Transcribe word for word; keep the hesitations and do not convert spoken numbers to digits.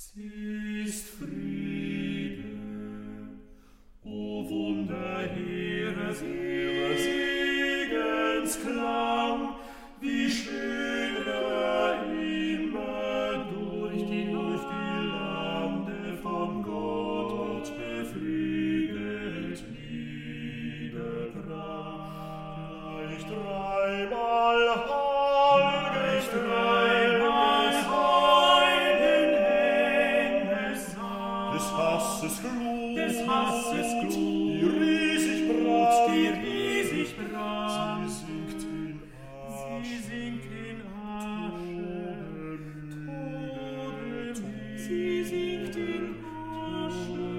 Sie ist Friede, o wunderhehre Segensklang, wie schön er immer durch die, durch die Lande von Gott beflügelt niederbrach. Gleich dreimal Heil, gleich dreimal Heil, des Hasses Glut, des Hasses Glut, die riesig brand, die riesig brand, sie sinkt in Asche, sie sinkt in Asche, Tode, sie sinkt in Asche.